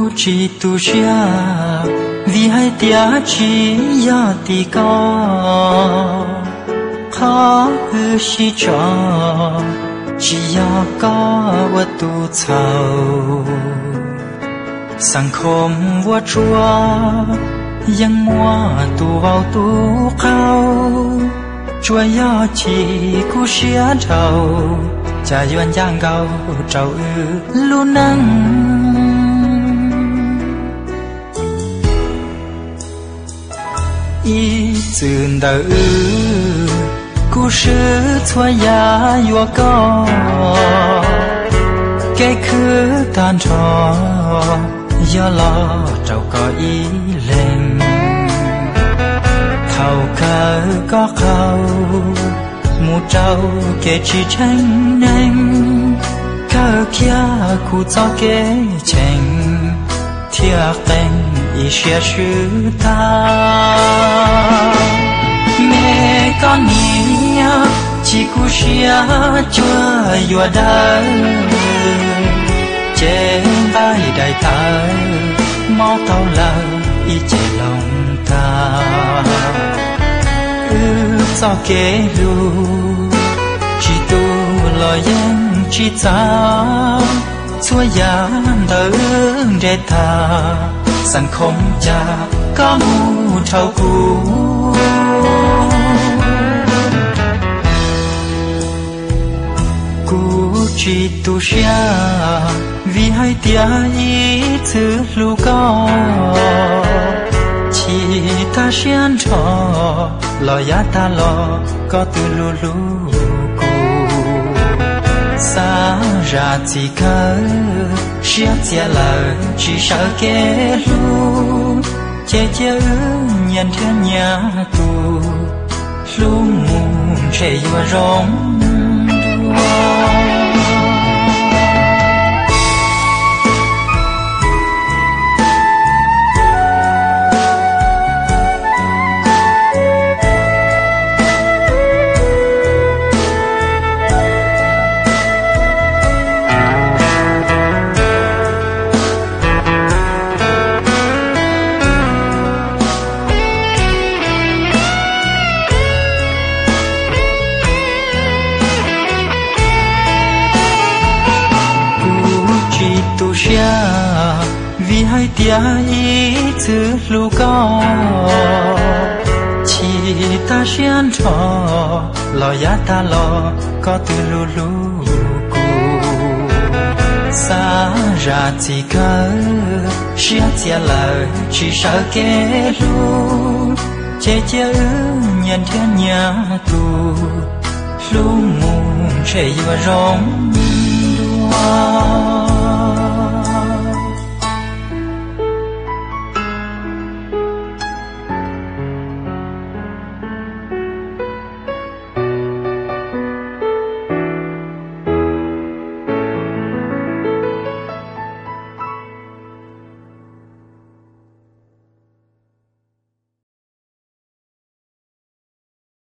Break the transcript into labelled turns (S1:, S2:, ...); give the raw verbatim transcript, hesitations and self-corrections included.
S1: chỉ tu xia vì hai tia chỉ ya ti có khó hư si cho chỉ ya có vật tu thầuสังคมวัวชัวยังมัวตูเบาตูเขาช่วยย่อชีกูเชียเจ้าจะยวนย่างเกาเจ้าอือลูนังอีจืนเดอกูชื่อช่วยยายัวก็แกคือตานทอยาลอเจ้าก็อีเล่งเขาเคยก็เขาหมู่เจ้าเกจีเชงเน่งเขาเคียคู่เจ้าเกเชงเทียเต็งอีเชียชื่อตาเมก็เนียจีกูเชียจัวยัวดาtrên vai đại ta máu tao là ý chế lòng ta ư sao kể lu chỉ tu lo yên chỉ ta xua ya đỡ để ta sẵn không cha có mu thâu cu cu chỉ tu xia vì hai tia ý thứ lu có chỉ ta xiên trò lo ya ta lo có từ lu lu cu xa ra chỉ cơ xiết chia lờ chỉ sợ kẻ lu che che nhận thiên nhà tu lu mù che vừa rong vì hai tia ý thứ lu có chỉ ta xiên trò lo ya ta lo có từ lu lu cu xa ra chỉ cơ xiết chia lờ chỉ sợ kẻ lu che che nhận thiên nhà tu lu mù che vừa rong đua